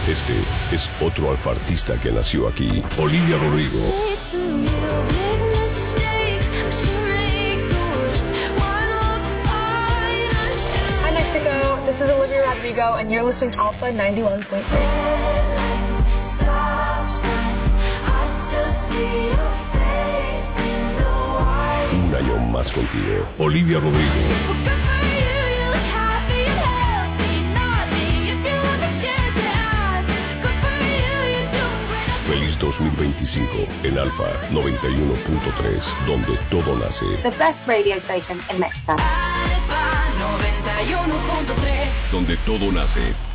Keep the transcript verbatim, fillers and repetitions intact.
Este es otro alfa artista que nació aquí, Olivia Rodrigo. Hi Mexico, this is Olivia Rodrigo and you're listening to Alpha ninety-one point three. Un año más contigo, Olivia Rodrigo. Feliz dos mil veinticinco en Alfa noventa y uno punto tres, donde todo nace. The best radio station in Mexico. Alfa noventa y uno punto tres. Donde todo nace.